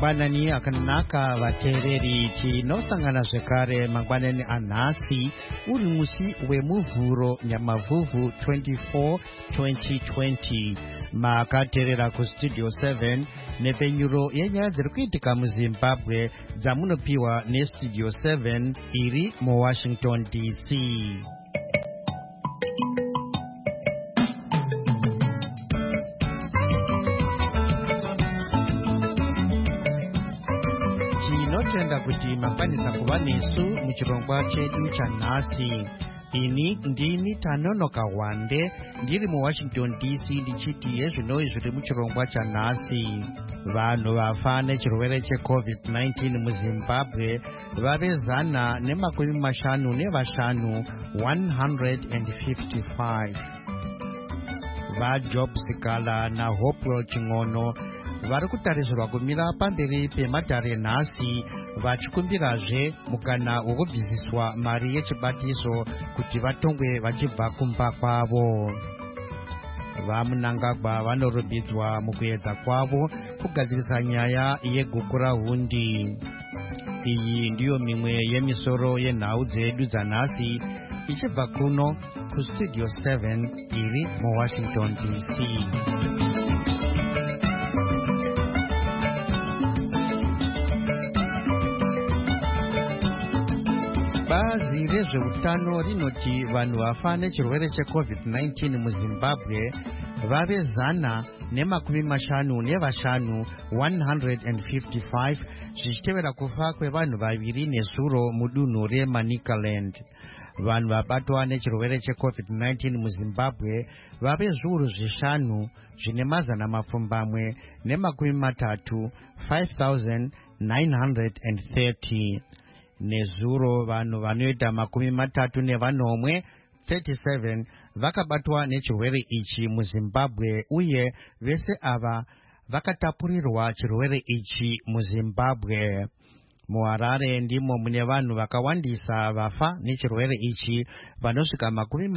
mangwanani akanaka vateereri tinosangana zvekare mangwanani anhasi uri musi wemuvhuro nyamavhuvhu 24 2020 makateerera kustudio 7 nepenyuro yenyaya dziri kuitika muzimbabwe dzamunopiwa nestudio 7 iri muwashington dc. tinotenda kuti makwanisa kuva nesu muchirongwa chedu chanhasi. ini ndini Tanonoka Wande ndiri muwashington dc ndichiti yezvinoi zviri muchirongwa chanhasi. vanhu vafa nechirwere checovid-19 muzimbabwe vave 155 155. vajob sikala naHopewell Ching'ono vari kutarisirwa kumira pamberi pemadhare nhasi vachikumbirazve mukana wokubvisiswa mari yechibatiso kuti vatongwe vachibva kumba kwavo. vamunangagwa vanorumbidzwa mukuedza kwavo kugadzirisa nyaya yeguku rahundi. iyi ndiyo mimwe yemisoro yenhau dzedu dzanhasi ichibva kuno kustudio 7 iri muwashington dc. bazi rezveutano rinoti vanhu vafa nechirwere checovid-19 muzimbabwe vave 155 155 zvichitevera kufa kwevanhu vaviri nezuro mudunhu remanicaland. vanhu vabatwa nechirwere checovid-19 muzimbabwe vave zviuru 5 zvine 330 5930 nezuro vanhu vanoita 37 vakabatwa nechirwere ichi muzimbabwe uye vese ava vakatapurirwa chirwere ichi muzimbabwe. muharare ndimo mune vanhu vakawandisa vafa nechirwere ichi vanosvika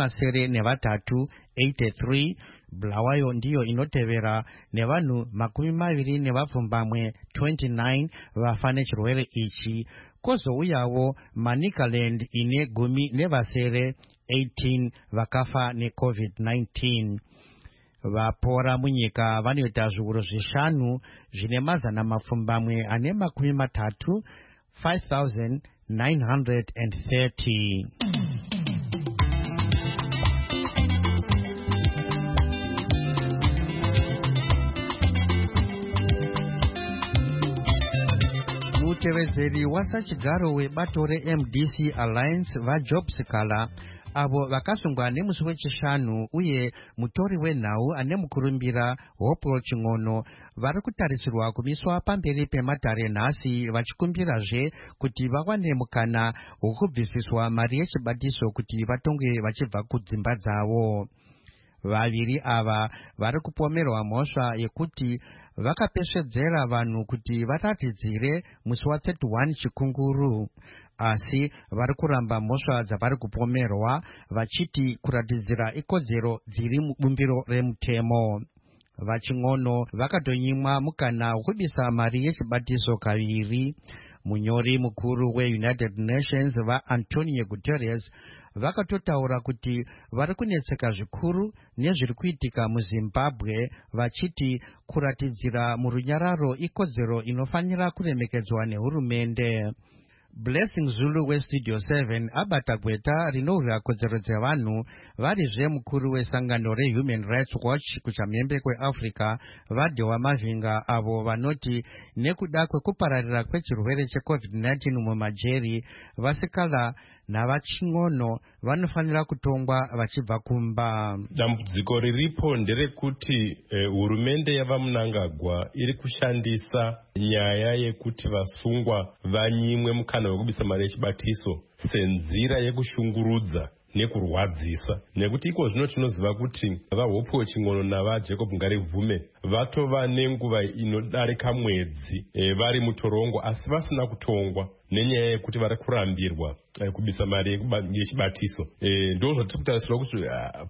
83. bulawayo ndiyo inotevera nevanhu 29 vafa nechirwere ichi. kwozouyawo manicaland ine 18 vakafa necovid-19. vapora munyika vanoita zviuru 5 zvine 335 5930. mutevedzeri wasachigaro webato reMDC Alliance vajob sikala avo vakasungwa nemusi wechishanu uye mutori wenhau ane mukurumbira Hopewell Ching'ono vari kutarisirwa kumiswa pamberi pemadhare nhasi vachikumbirazve kuti vawane mukana wokubvisiswa mari yechibatiso kuti vatongwe vachibva kudzimba dzavo. vaviri ava vari kupomerwa mhosva yekuti vakapesvedzera vanhu kuti varatidzire musi wa31 chikunguru, asi vari kuramba mhosva dzavari kupomerwa vachiti kuratidzira ikodzero dziri mubumbiro remutemo. vaChing'ono vakatonyimwa mukana wokubisa mari yechibatiso kaviri. munyori mukuru weUnited Nations vaAntonio Guterres vakatotaura kuti vari kunetseka zvikuru nezviri kuitika muzimbabwe vachiti kuratidzira murunyararo ikodzero inofanira kuremekedzwa nehurumende. Blessing Zulu westudio 7 abata gweta rinorwira kodzero dzevanhu varizve mukuru wesangano reHuman Rights Watch kuchamhembe kweAfrica vaDewa Mavinga avo vanoti nekuda kwekupararira kwechirwere checovid-19 mumajeri vasikala navaChing'ono vanofanira kutongwa vachibva kumba. dambudziko riripo nderekuti hurumende yavamunangagwa iri kushandisa nyaya yekuti vasungwa vanyimwe mukana wekubisa mari yechibatiso senzira yekushungurudza nekurwadzisa, nekuti iko zvino tinoziva kuti vaHopewell Ching'ono navaJacob Ngaribvume vatova nenguva inodarika mwedzi vari mutorongo asi vasina kutongwa nenyaya yekuti vari kurambirwa kubisa mari yechibatiso. ndo zvatiri kutarisirwa kuti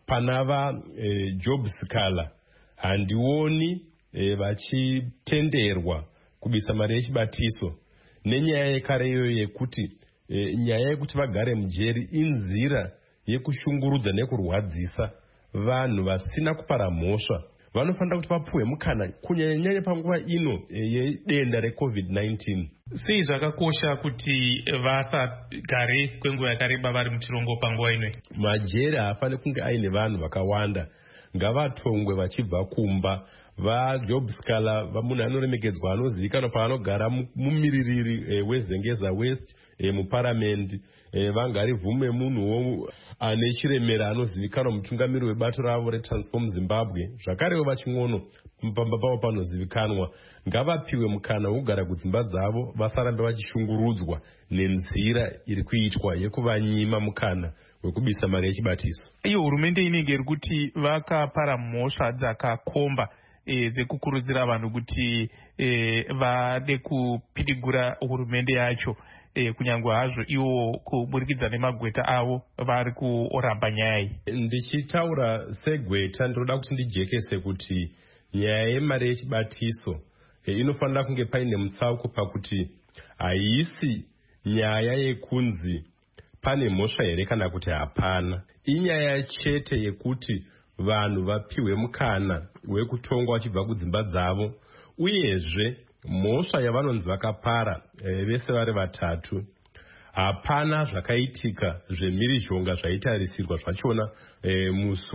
pana Job Sikala handioni vachitenderwa kubisa mari yechibatiso nenyaya yekare iyoyo yekuti nyaya yekuti vagare mujeri inzira yekushungurudza nekurwadzisa vanhu vasina kupara mhosva. Vanofanira kuti vapuwe mukana kunyanya panguva ino yedenda reCovid-19. Sei zvakakosha kuti vasagare kwenguva yakareba vari muchirongo panguva ino? Majeri haafaniri kunge aine vanhu vakawanda. Ngavatongwe vachibva kumba. VaJob Scala munhu anoremekedzwa anozivikanwa paanogara mumiririri weZengeza West muparamendi. Vangari Vhume munhuwo ane chiremera anozivikanwa mutungamiri webato ravo reTransform Zimbabwe. Zvakarewo vaching'ono pamba pavo panozivikanwa. Ngavapiwe mukana wokugara kudzimba dzavo, vasarambe vachishungurudzwa nenzira iri kuitwa yekuvanyima mukana wekubisa mari yechibatiso. Iyo hurumende inenge iri kuti vakapara mhosva dzakakomba dzekukurudzira vanhu kuti vade kupidigura hurumende yacho, kunyange hazvo iwo kuburikidza nemagweta avo vari kuramba nyaya iyi. Ndichitaura segweta ndinoda kuti ndijekese kuti nyaya yemari yechibatiso inofanira kunge paine mutsauko pakuti haisi nyaya yekunzi pane mhosva here kana kuti hapana. Inyaya chete yekuti vanhu vapiwe mukana wekutongwa vachibva kudzimba dzavo, uyezve mhosva yavanonzi vakapara vese vari vatatu. Hapana zvakaitika zvemhirizhonga zvaitarisirwa zvachona musi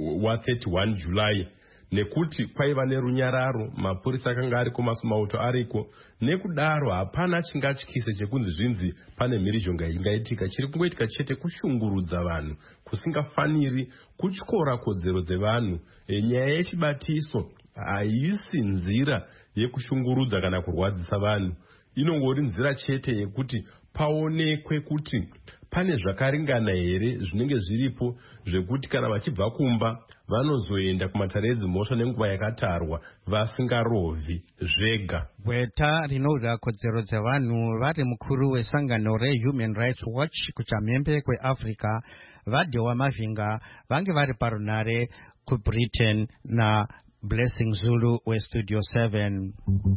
wa31 July, nekuti kwaiva nerunyararo, mapurisa akanga ariko, masumauto ariko. Nekudaro hapana chingatyise chekunzi zvinzi pane mhirizhonga ingaitika. Chiri kungoitika chete kushungurudza vanhu kusingafaniri, kutyora kodzero dzevanhu. Nyaya yechibatiso haisi nzira yekushungurudza kana kurwadzisa vanhu. Inongori nzira chete yekuti paonekwe kuti pane zvakaringana here zvinenge zviripo, zvekuti kana vachibva kumba vanozoenda kumatare edzimhosva nenguva yakatarwa vasingarovhi zvega. Gweta rinowira kodzero dzevanhu vari mukuru wesangano reHuman Rights Watch kuchamhembe kweAfrica vaDhewa Mavhinga vange vari parunare kuBritain naBlessing Zulu weStudio 7.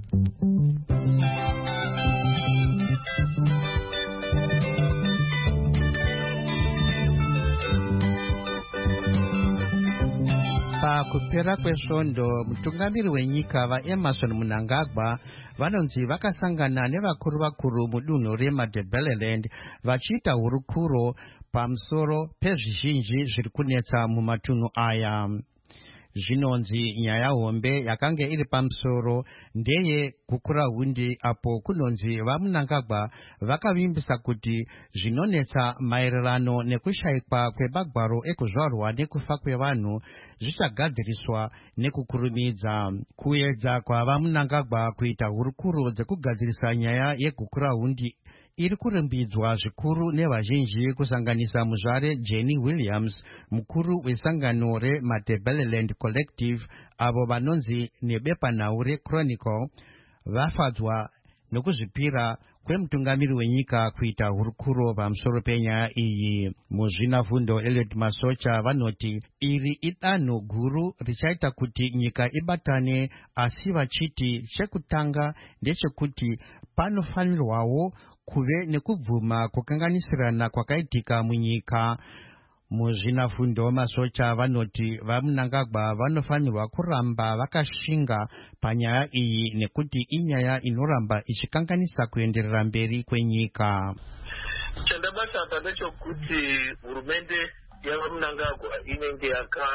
Pakupera kwesvondo mutungamiri wenyika vaEmmerson Mnangagwa vanonzi vakasangana nevakuru mudunhu reMatabeleland vachiita hurukuro pamusoro pezvizhinji zviri kunetsa mumatunhu aya. Zvinonzi nyaya hombe yakanga iri pamusoro ndeye gukurahundi, apo kunonzi vaMnangagwa vakavimbisa kuti zvinonetsa maererano nekushayikwa kwemagwaro ekuzvarwa nekufa kwevanhu zvichagadziriswa nekukurumidza. Kuedza kwavaMnangagwa kuita hurukuro dzekugadzirisa nyaya yegukurahundi iri kurumbidzwa zvikuru nevazhinji, kusanganisa muzvare Jenny Williams, mukuru wesangano reMatabeleland Collective, avo vanonzi nebepanhau reChronicle, vafadzwa nokuzvipira kwemutungamiri wenyika kuita hurukuro pamusoro penyaya iyi. Muzvinafundo Eliot Masocha vanoti iri idanho guru richaita kuti nyika ibatane, asi vachiti chekutanga ndechekuti panofanirwawo kuve nekubvuma kukanganisirana kwakaitika munyika. Muzvinafundo Masocha vanoti vaMnangagwa vanofanirwa kuramba vakashinga panyaya iyi nekuti inyaya inoramba ichikanganisa kuenderera mberi kwenyika. Chandabata apa ndechekuti hurumende yavaMnangagwa inenge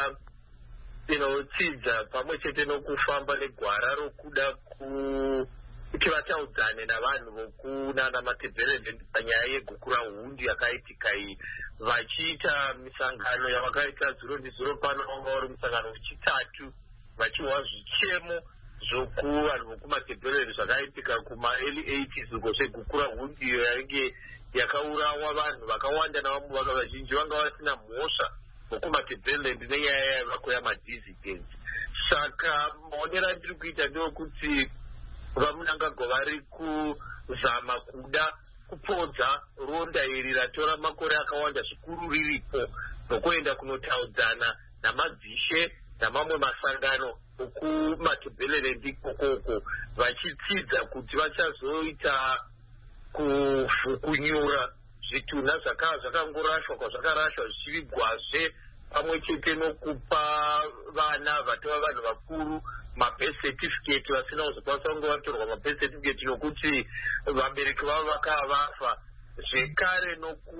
yakatsidza pamwe chete nokufamba negwara rokuda kuti vataudzane navanhu vokunana Matabeleland panyaya yegukurahundi yakaitika iyi, vachiita misangano yavakaita zuro nezuro. Pano vanga vari musangano wechitatu vachiwa zvichemo zvokuvanhu vokuMatabeleland zvakaitika kuma-early 80s uko zvegukurahundi iyo yainge yakaurawa vanhu vakawanda navamwe vazhinji vanga vasina mhosva vokuMatabeleland nenyaya yavako yamadissidents. Saka maonero andiri kuita ndeokuti vaMnangagwa vari kuzama kuda kupodza ronda iri ratora makore akawanda zvikuru riripo, nokuenda kunotaudzana namadzishe namamwe masangano okumatebheleland ikokoko vachitsidza kuti vachazoita kunyura zvitunha zvakangorashwa kwazvakarashwa zvichivigwazve pamwe chete nokupa vana vatova vanhu vakuru mabirth certificate vasina kuzokwanisa kunge vatorwa mabirth certificate nokuti vabereki vavo vakavafa zvekare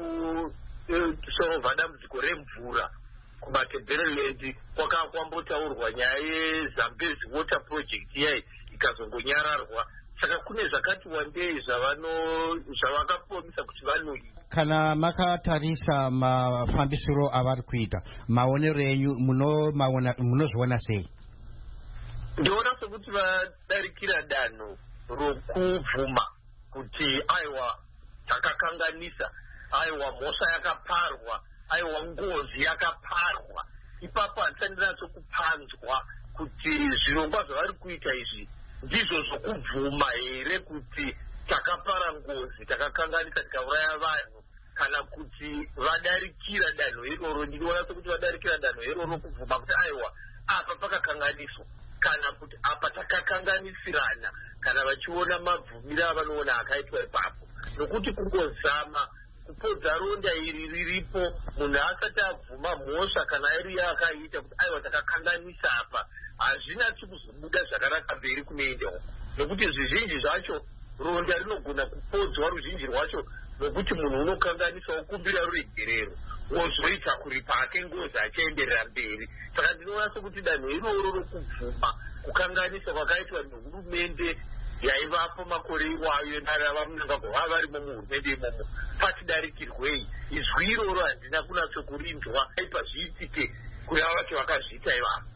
nokusolva dambudziko remvura kumatebheleland kwambotaurwa nyaya yezambezi water project iyai ikazongonyararwa saka kune zvakati wandei zvavakapromisa kuti vanoita. Kana makatarisa mafambisiro avari kuita maonero enyu munozviona sei? Ndinoona sekuti vadarikira danho rokubvuma kuti aiwa takakanganisa, aiwa mhosva yakaparwa, aiwa ngozi yakaparwa. Ipapo handisandinatso kupanzwa kuti zvirongwa zvavari kuita izvi ndizvo zvokubvuma here kuti takapara ngozi, takakanganisa, tikauraya vanhu, kana kuti vadarikira danho iroro. Ndinoona sekuti vadarikira danho iroro kubvuma kuti aiwa apa pakakanganiswa, kana kuti apa takakanganisirana, kana vachiona mabvumiro avanoona akaitwa ipapo, nokuti kungozama kupodza ronda iri riripo munhu asati abvuma mhosva kana iri yakaita kuti aiwa takakanganisa apa, hazvinatsi kuzobuda zvakanaka mberi kunoendawo, nokuti zvizhinji zvacho ronda rinogona kupodzwa ruzhinji rwacho nokuti munhu unokanganisa okumbira ruregerero wozoita kuri pake ngozi achienderera mberi. Saka ndinoona sekuti danho iroro rokubvuma kukanganisa kwakaitwa nehurumende yaivapo makore iwayo navamunangagwa vava varimo muhurumende imomo patidarikirwei. Izwi iroro handina kunatsokurindwa aipa zviitike kureva vacho vakazviita ivavo.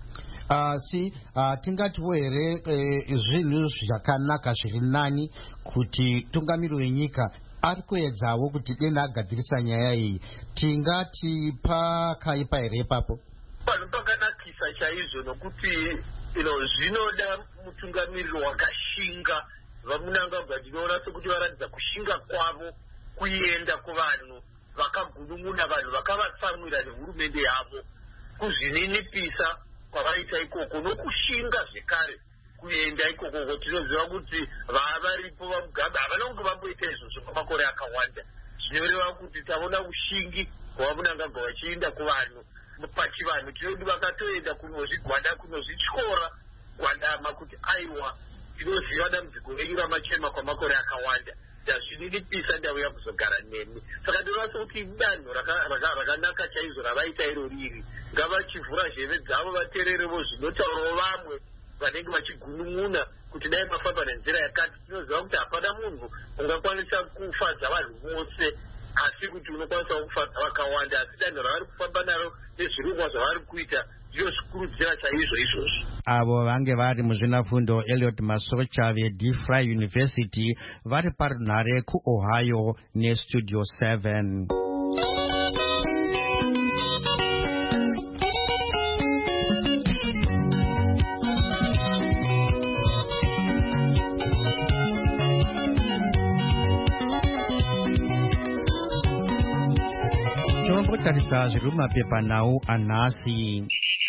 Tingatiwo here zvinhu zvakanaka zviri nani kuti tungamiri wenyika ari kuedzawo kuti denda agadzirisa nyaya iyi, tingati pakaipa here ipapo? Pano pakanakisa chaizvo nokuti zvinoda mutungamiriro wakashinga. Vamunangagwa ndinoona sekuti varatidza kushinga kwavo kuenda kuvanhu vakagunun'una, vanhu vakavatsamwira nehurumende yavo, kuzvininipisa kwavaita ikoko nokushinga zvekare kuenda ikoko. Tinoziva kuti varipo vamugabe havana kunge vamboita izvozvo kwamakore akawanda, zvinoreva kuti taona ushingi kwavamunangagwa vachienda kuvanhu pachivanhu. Tinoti vakatoenda kunozvigwada, kunozvityora gwadama kuti aiwa tinoziva dambudziko renyu ramachema kwamakore akawanda, ndazvininipisa ndauya kuzogara nemi. Saka ndinoona sekuti danho rakanaka chaizvo ravaita iro riri. Ngavachivhura zheve dzavo vateererevo zvinotaurawo vamwe vanenge vachigunun'una kuti dai mafamba nenzira yakati. Tinoziva kuti hapana munhu ungakwanisa kufadza vanhu vose, asi kuti unokwanisa kufadza vakawanda. Asi danho ravari kufamba naro nezvirongwa zvavari kuita ndinozvikurudzira chaizvo izvozvo. Avo vange vari muzvinafundo Elliot Masocha veDeFry University vari parunhare kuOhio neStudio 7. Tarisa zviri mumapepanhau anhasi.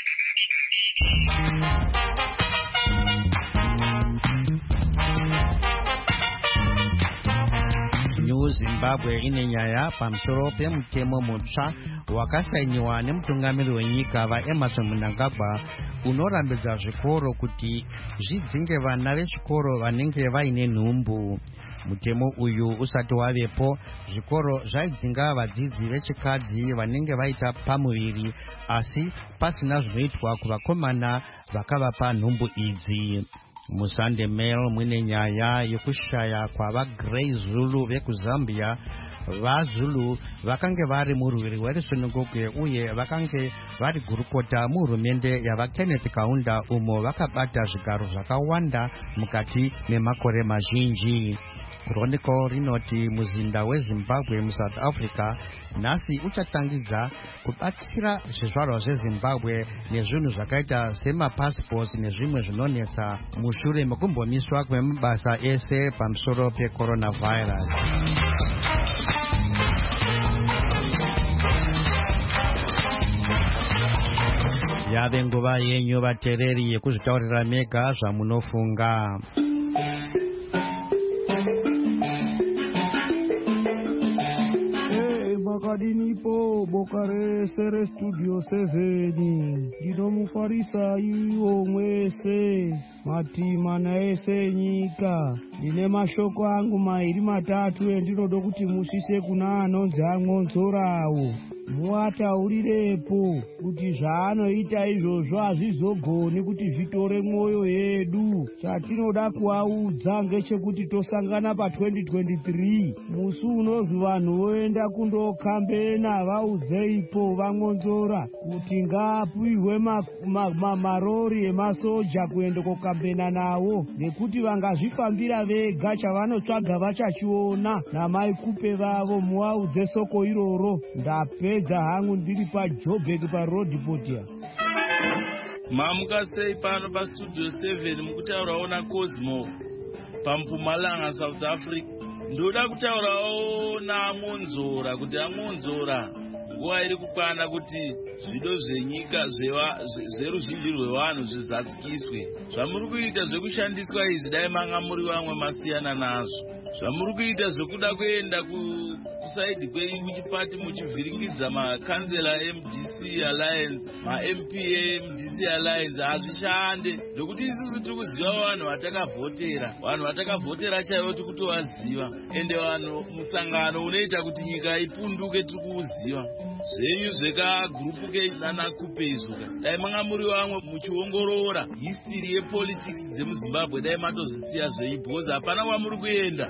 New Zimbabwe ine nyaya pamusoro pemutemo mutsva wakasainiwa nemutungamiri wenyika vaEmmerson Mnangagwa unorambidza zvikoro kuti zvidzinge vana vechikoro vanenge vaine nhumbu. Mutemo uyu usati wavepo, zvikoro zvaidzinga vadzidzi vechikadzi vanenge vaita pamuviri asi pasina zvinoitwa kuvakomana vakavapa nhumbu idzi. MuSunday Mail mune nyaya yekushaya kwavaGrey Zulu vekuzambia. VaZulu vakange vari murwiri rwesununguke uye vakange vari gurukota muhurumende yavaKenneth Kaunda umo vakabata zvigaro zvakawanda mukati memakore mazhinji. Chronicle rinoti muzinda weZimbabwe muSouth Africa nhasi uchatangidza kubatsira zvizvarwa zveZimbabwe nezvinhu zvakaita semapassports nezvimwe zvinonetsa mushure mekumbomiswa kwemabasa ese pamusoro pecoronavirus. yave nguva yenyu vateereri yekuzvitaurira mega zvamunofunga. Makadinipo boka rese restudio 7 ndinomufarisa iwo mwese matima naese nyika. Ndine mashoko angu mairi matatu endinoda kuti musvise kuna anonzi amwonzorawo. Muataurirepo kuti zvaanoita izvozvo hazvizogoni kuti zvitore mwoyo yedu. Chatinoda kuaudza ngechekuti tosangana pa2023 musi unozi vanhu voenda kundokambena. Vaudzeipo vamwonzora kuti ngaapiwe marori emasoja kuenda kokambena nawo, nekuti vangazvifambira vega chavanotsvaga vachachiona namaikupe vavo. Muaudze soko iroro. Ndapedza hangu ndiri paJoburg paRoadport. Mamuka sei pano pastudio 7 mukutaurawo naCosmo paMpumalanga South Africa. Ndoda kutaurawo naMwonzora kuti aMwonzora nguva iri kukwana kuti zvido zvenyika zveruzhinji rwevanhu zvizadzikiswe. Zvamuri kuita zvekushandiswa izvi dai manga muri vamwe masiyana nazvo. Zvamuri kuita zvekuda kuenda kusaidi kwenyu muchipati muchivhiringidza makansela MDC Alliance, maMPA MDC Alliance hazvishande. Ndokuti isusu tiri kuziva vanhu vatakavhotera, vanhu vatakavhotera chaivo tiri kutovaziva, ende vanhu musangano unoita kuti nyika ipunduke tiri kuuziva. Zvenyu zvekagurupuke nanakupezuka dai manga muri vamwe muchiongorora history yepolitics dzemuZimbabwe dai matozisiya zvenyu because hapana kwamuri kuenda.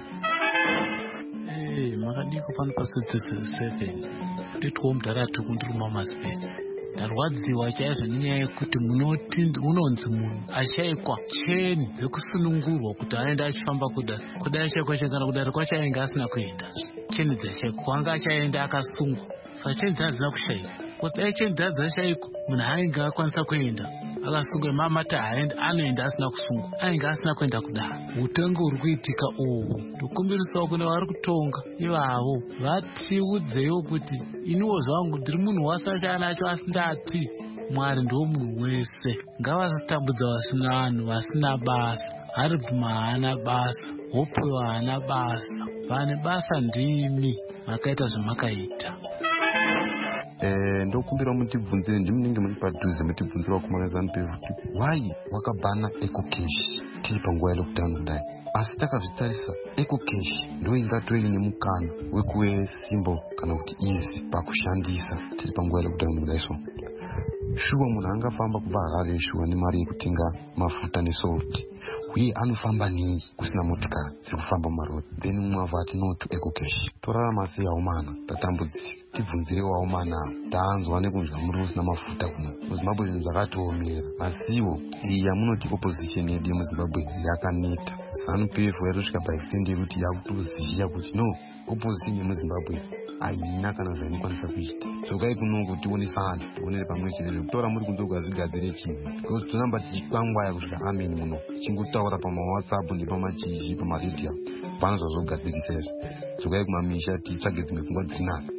Makadiko pano pastudio 7 nditwo mudhara kunduruma masipeni. Ndarwadziwa chaizvo nenyaya yekuti munonzi munhu ashayikwa cheni dzekusunungurwa kuti aenda achifamba kudai ashayikwa chekana kudari kwacho ainge asina kuenda. Cheni dzashayikwa kwanga achaenda akasungwa. Saka cheni dzazina kushayikwa. Kuti dai cheni dzashayikwa munhu ainge akwanisa kuenda akasungwa. Mamati anoenda asina kusungwa, ainge asina kuenda kudaro. Utongo uri kuitika uhu ndokumbirisawo kune vari kutonga ivavo vatiudzewo kuti iniwo zvangu ndiri munhu wasacha nacho asindati Mwari ndo munhu wese. Ngavasatambudza vasina vanhu vasina basa. Haribhuma haana basa, Hope haana basa. Vane basa ndimi makaita zvamakaita. Ndokumbira mutibvunzire ndimunenge muri padhuze mutibvunzira kumakazani pevuti why wakabhana ecocash tiri panguva yelokudhani kudai. Asi takazvitarisa ecocash ndo ingatove ine mukana wekuve simbo kana kuti easy pakushandisa tiri panguva yelokudhani kudai. So shuwa munhu angafamba kubva Harare shuwa nemari yekutenga mafuta nesalt, uye anofamba nei kusina motikari dzekufamba mumarodi. Then mwavha atinoto ecocash torarama sei aumana tatambudzika. Tibvunzire waumana taanzwa nekunzwa muri usina mafuta kuno muZimbabwe. Zvinhu zvakatoomera asiwo iyi yamunoti opposition yedu yemuZimbabwe yakaneta. ZANU-PF yaitosvika paextend yekuti yakutoziva kuti no opposition yemuZimbabwe haina kana zvainokwanisa kuita. Dzokai kunongo tionesane tionere pamwe chete kutora muri kunze kwazvigadzire chinhu because tonamba tichikwangwaya kusvika ameni muno tichingotaura pamawhatsapp nepamachizhi pamaredhiyo pana zvazvogadzirisa izvi. Dzokai kumamisha titsvage dzimwe pfungwa dzirinaka.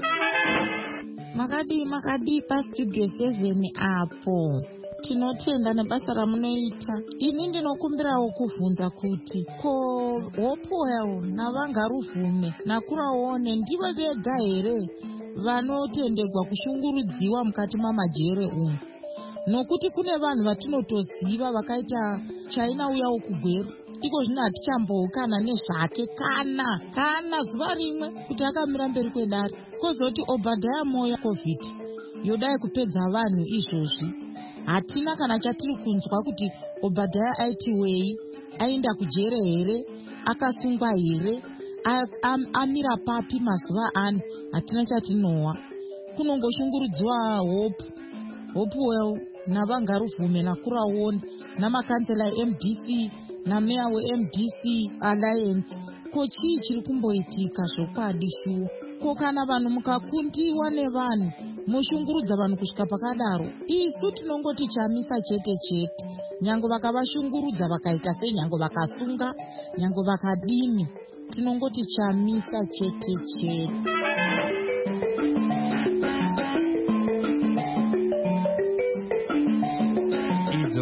Makadi pastudio 7 apo tinotenda nebasa ramunoita. Ini ndinokumbirawo kuvhunza kuti ko Hope navangaruvume nakuraone ndivo vega here vanotendegwa kushungurudziwa mukati mamajere umu? Nokuti kune vanhu vatinotoziva vakaita China uyawo kugweru iko zvino hatichamboukana nezvake kana zuva rimwe kuti akamira mberi kwedare. Kozoti Obadiah Moyo COVID yodai kupedza vanhu izvozvi. Hatina kana chatiri kunzwa kuti Obadiah aitiwei, aenda kujere here, akasungwa here, amira papi mazuva ano. Hatina chatinowa. Kunongoshungurudziwa Hope navangaruvume nakuraone namakansela MDC nameya weMDC Alliance. Ko chii chiri kumboitika zvokwadi shuwa? Ko kana vanhu mukakundiwa nevanhu moshungurudza vanhu kusvika pakadaro, isu tinongoti chamisa chete. Nyango vakavashungurudza vakaita sei, nyango vakasunga, nyango vakadini, tinongoti chamisa chete.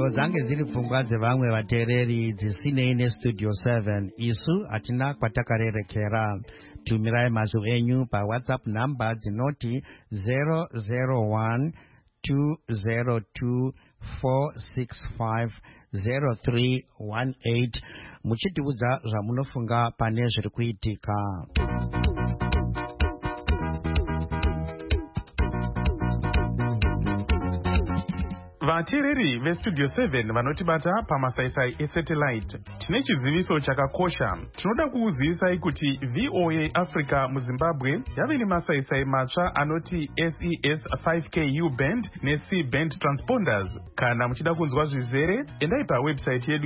pfungwa dzange dziri pfungwa dzevamwe vateereri dzisinei nestudio 7 isu hatina kwatakarerekera. Tumirai mazwi enyu pawhatsapp namba dzinoti 001 202 465 0318 muchitiudza zvamunofunga pane zviri kuitika. vateereri vestudio 7 vanotibata pamasaisai esatellite, tine chiziviso chakakosha. Tinoda kuuzivisai kuti VOA Africa muZimbabwe yave nemasaisai matsva anoti SES 5K U band neC band transponders. Kana muchida kunzwa zvizere, endai pawebsite yedu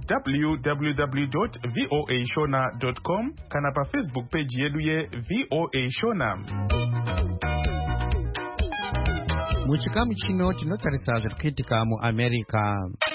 www.voashona.com kana pafacebook page yedu yeVOA Shona. Muchikamu chino tinotarisa zviri kuitika muAmerica.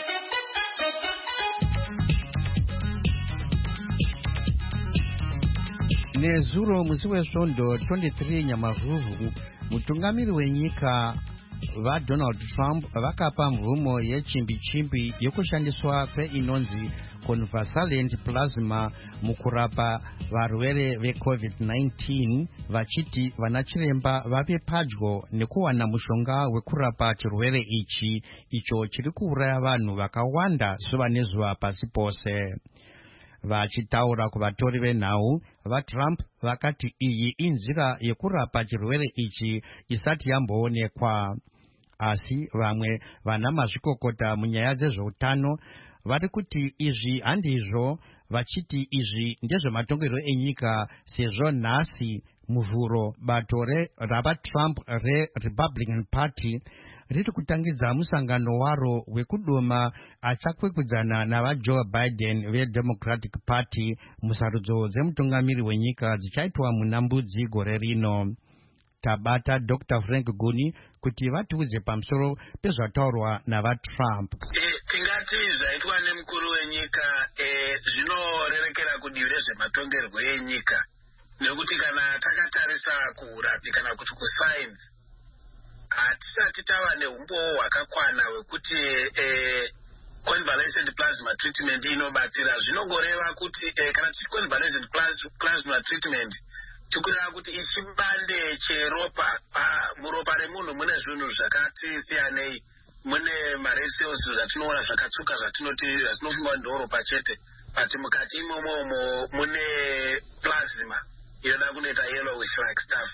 Nezuro musi wesvondo 23 Nyamavhuvhu, mutungamiri wenyika vaDonald Trump vakapa mvumo yechimbi-chimbi yokushandiswa kweinonzi convalescent plasma mukurapa varwere veCovid-19, vachiti vanachiremba vave padyo nekuwana mushonga wekurapa chirwere ichi, icho chiri kuuraya vanhu vakawanda zuva nezuva pasi pose. Vachitaura kuvatori venhau, vaTrump vakati iyi inzira yekurapa chirwere ichi isati yamboonekwa. Asi vamwe vana mazvikokota munyaya dzezveutano vari kuti izvi handizvo, vachiti izvi ndezvematongerwo enyika sezvo nhasi muvhuro bato ravaTrump reRepublican Party riri kutangidza musangano waro wekudoma achakwikwidzana navaJoe Biden veDemocratic Party musarudzo dzemutungamiri wenyika dzichaitwa muna Mbudzi gore rino. Tabata Dr. Frank Guni kuti vatiudze pamusoro pezvataurwa navaTrump. Tingati zvaitwa nemukuru wenyika zvinorerekera kudivi rezvematongerwo enyika, nekuti kana takatarisa kuurapi kana kuti kusainzi hatisati tava neumbowo hwakakwana hwekuti convalescent plasma treatment inobatsira. Zvinongoreva kuti kana tichi convalescent plasma treatment tikureva kuti ichibande cheropa muropa remunhu mune zvinhu zvakati siyanei. Mune mared cells zvatinoona zvakatsuka zvatinofunga ndoropa chete, but mukati imomo mune plasma inoda kunoita yellowish like stuff.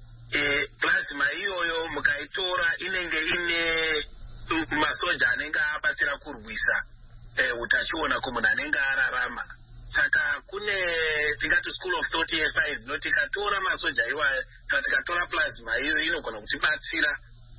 Plasma iyoyo mukaitora inenge ine masoja anenge abatsira kurwisa utachiona kumunhu anenge ararama. Saka kune tingati school of thought yescience inoti tikatora masoja iwayo kana tikatora plasma iyo inogona kutibatsira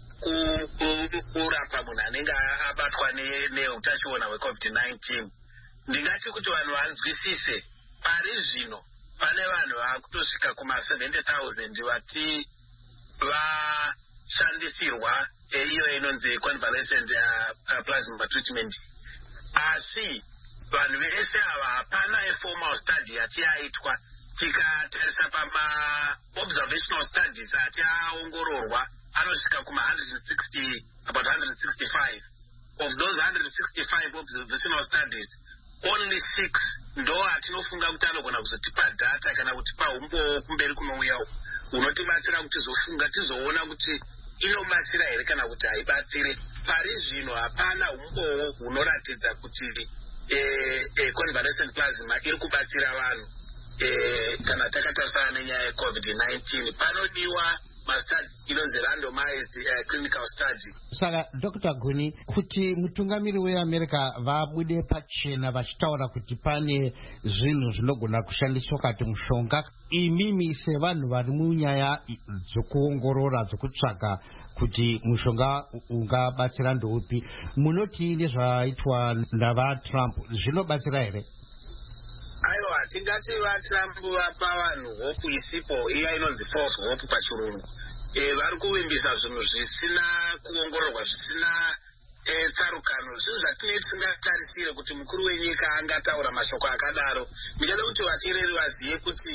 kurapa munhu anenge abatwa neutachiona hweCovid-19. Ndingati kuti vanhu vanzwisise, pari zvino pane vanhu vakutosvika kuma-70,000 vati vashandisirwa iyo inonzi convalescent plasma treatment. Asi vanhu vese ava hapana formal study yati yaitwa. Tikatarisa pama-observational studies ati aongororwa anosvika kuma-160, about 165. Of those 165 observational studies, only 6 ndo atinofunga kuti anogona kuzotipa data kana kutipa umbowo kumberi kunouya unotibatsira kuti tizoona kuti inobatsira here kana kuti haibatsiri. Pari zvino hapana umbowo hunoratidza kuti convalescent plasma iri kubatsira vanhu kana takatarisana nenyaya yeCovid-19. Panodiwa mastudy inonzi randomized clinical study. Saka Dr. Guni, kuti mutungamiri weAmerica vabude pachena vachitaura kuti pane zvinhu zvinogona kushandiswa kati mushonga, imimi sevanhu vari munyaya dzokuongorora dzokutsvaka kuti mushonga ungabatsira ndoupi, munoti nezvaitwa navaTrump zvinobatsira here? Aiwa, tingati vaTrump vapa vanhu hope isipo, iya inonzi false hope pachirungu. Vari kuvimbisa zvinhu zvisina kuongororwa, zvisina tsarukano, zvinhu zvatinenge tisingatarisire kuti mukuru wenyika angataura mashoko akadaro. Ndinoda kuti vateereri vazive kuti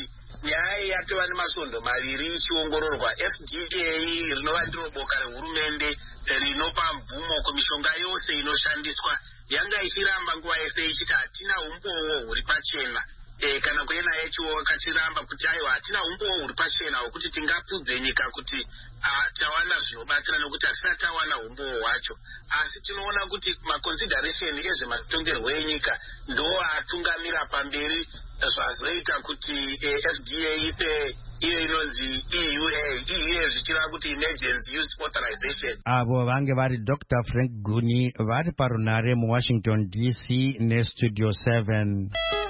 nyaya yatova nemasondo maviri ichiongororwa. FDA rinova ndiro boka rehurumende rinopa mvumo kumishonga yose inoshandiswa yanga ichiramba nguva yese ichiti hatina umboo huri pachena. Kana kuNIH vakachiramba kuti aiwa hatina umboo huri pachena hwekuti tingapudze nyika kuti tawana zvinobatsira nekuti hasina tawana umboo hwacho. Asi tinoona kuti maconsideration ezvematongerwo enyika ndo atungamira pamberi zvazoita kuti FDA ipe iyo inonzi EUA zvichireva kuti emergency use authorization. Avo vange vari Dr. Frank Guni vari parunare muWashington DC neStudio 7.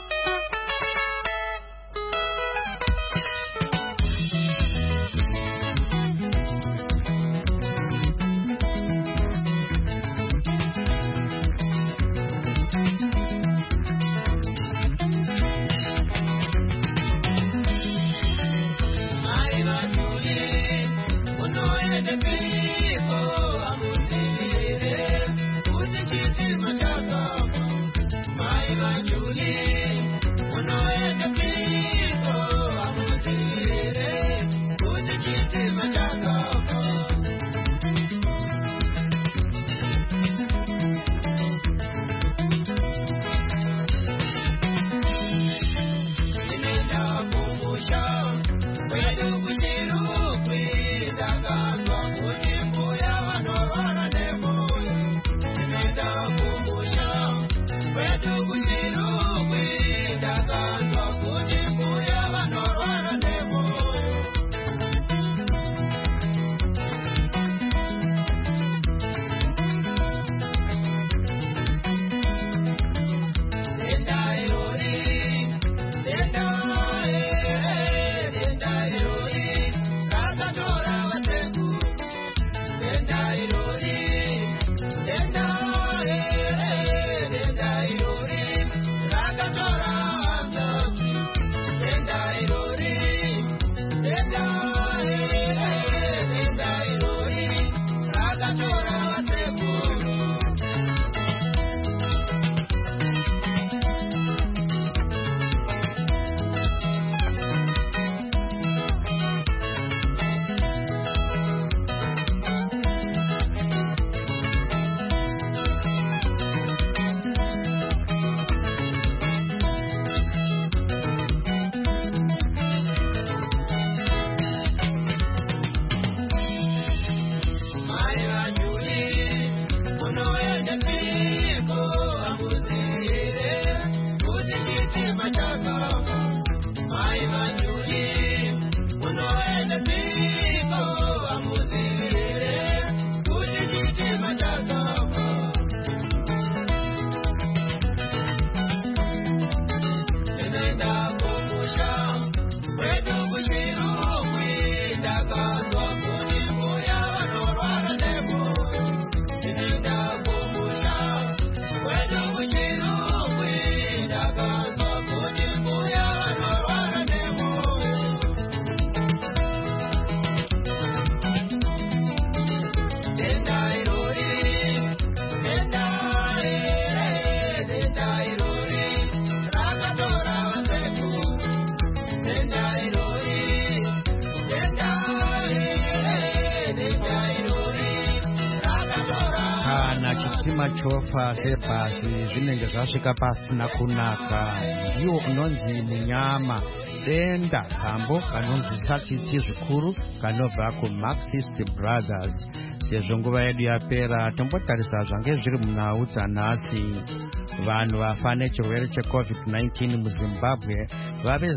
chitima chofa sepasi zvinenge zvasvika pasina kunaka. Ndiwo unonzi munyama denda kambo kanonzi tsatiti zvikuru kanobva kuMarxist Brothers. Sezvo nguva yedu yapera tombotarisa zvange zviri munhau dzanhasi. Vanhu vafa nechirwere cheCovid-19 muZimbabwe vave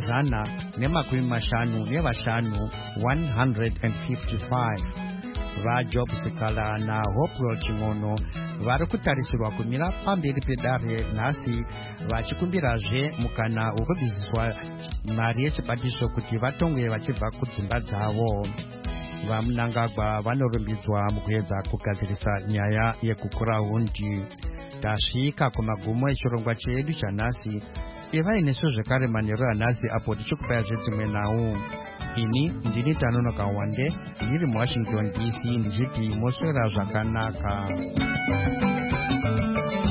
155 155. VaJob Sikala naHopewell Chingono vari kutarisirwa kumira pamberi pedare nhasi vachikumbirazve mukana wokubvisiswa mari yechibatiso kuti vatongwe vachibva kudzimba dzavo. VaMunangagwa vanorumbidzwa mukuedza kugadzirisa nyaya yekukura hundi. Tasvika kumagumo echirongwa chedu chanhasi. Ivai nesu zvekare manheru anhasi apo tichikupai zvedzimwe nhau. Ini ndini Tanonoka Wande ndiri muWashington DC ndichiti moswera zvakanaka.